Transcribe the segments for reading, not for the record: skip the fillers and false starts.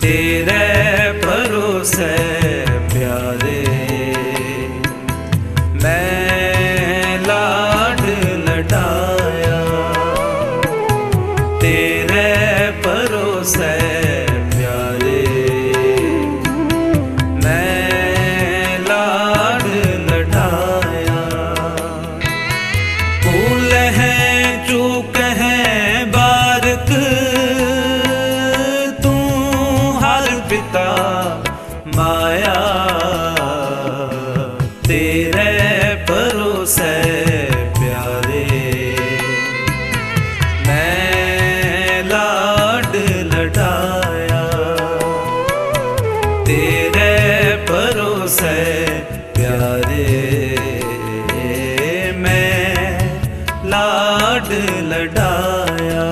तेरे भरोसे प्यारे मैं लाड लडाया, तेरे भरोसे प्यारे मैं लाड लडाया। भूल है चूक है बारक तू हर पिता माया, तेरे भरोसे प्यारे मैं लाड लडाया, तेरे भरोसे प्यारे मैं लाड लडाया।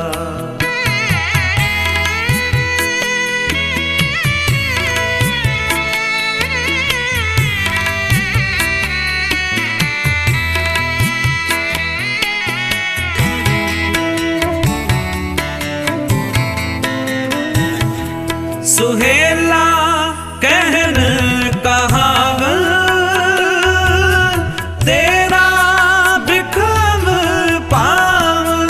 सुहेला कहन कहावत तेरा बिखम पावन,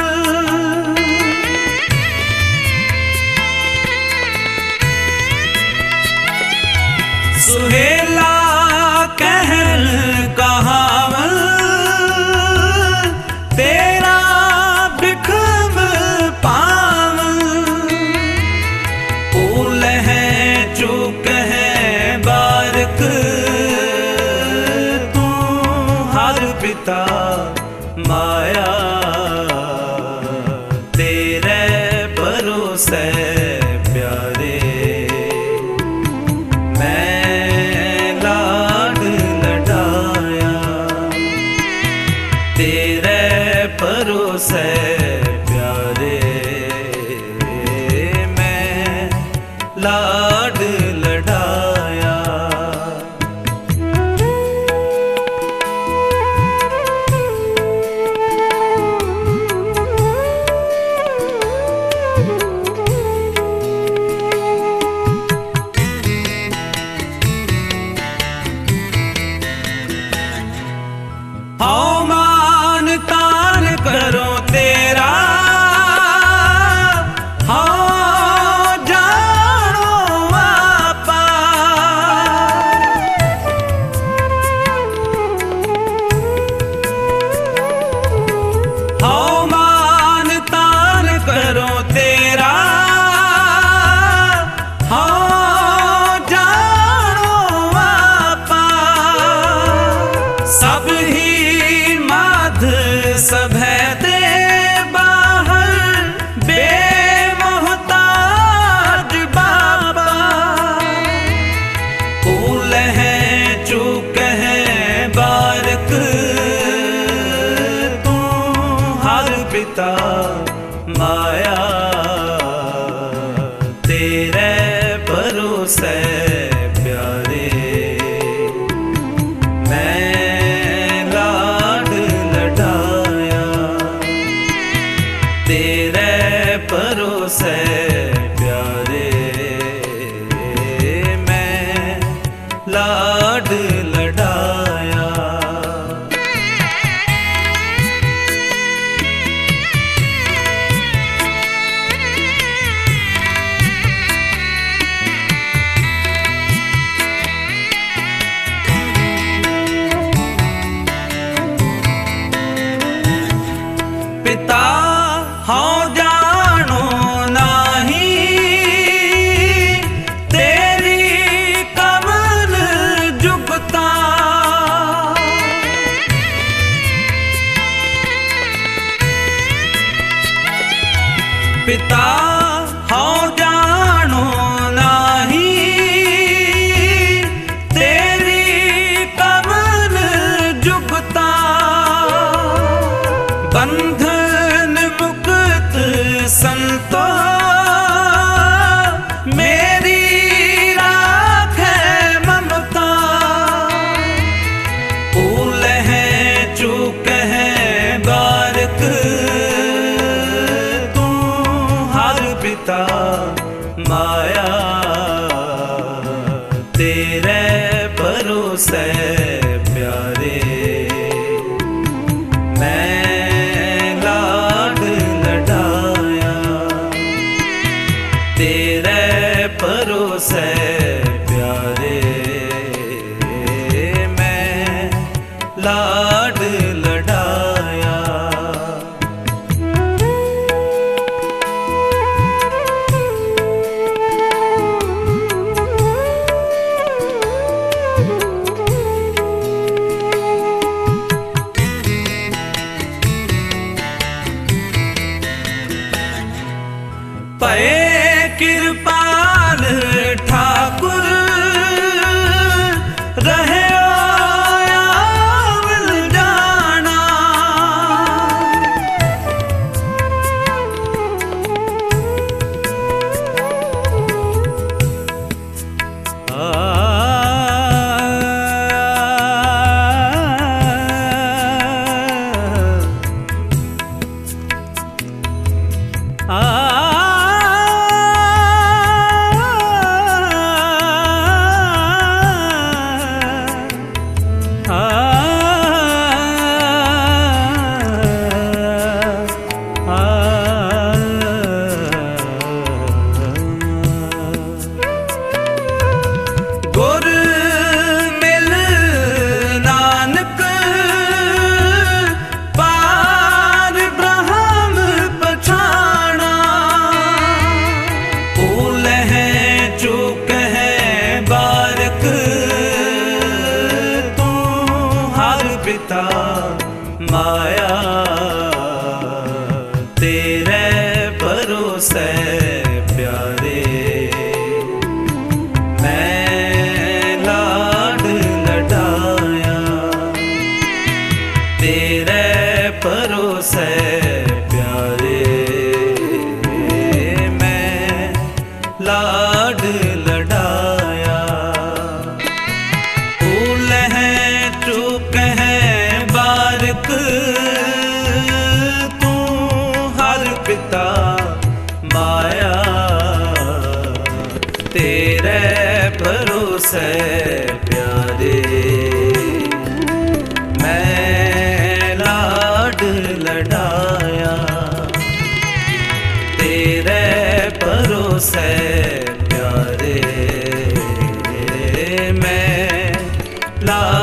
सुहेला कहन कहावत तेरा बिखम पावन। भूल है चूक है बारक तू हर पिता माया, तेरे भरोसे प्यारे मैं लाड लडाया, तेरे भरोसे प्यारे मैं लाड लडाया। हाँ मान तान करो तेरा, हाँ जानो आपा, हाँ मान तान करो तेरा, हाँ जानो आपा। सब ही माध सब है दे बाहर बेमोहताज बाबा। भूल है चूक है बारक तू हर पिता माया, तेरे भरोसे प्यारे मैं लाड लडाया, तेरे भरोसे प्यारे मैं लाड लडाया। पिता हाँ जानो नाही तेरी कमल जुगता, पिता हाँ जानो नाही तेरी कमल जुगता। बंधन मुक्त संतो मेरी राख है ममता। भूल है चूक है बारक तू हर पिता माया तेरे भरोसे प्यारे मैं लाड लडाया तेरे भरोसे प्यारे मैं लाड लडाया। पए कृपाल ठाकुर रहे मिल जाना गुर मिल नानक पार ब्रह्म पछाना भूल है चूक है बारक तू हर पिता माया तेरे भरोसे प्यारे मैं लाड लडाया तेरे भरोसे प्यारे मैं लाड लडाया। भूल है चूक है बारक तू हर पिता माया तेरे भरोसे प्यारे मैं लाड लडाया तेरे भरोसे प्यारे मैं लाड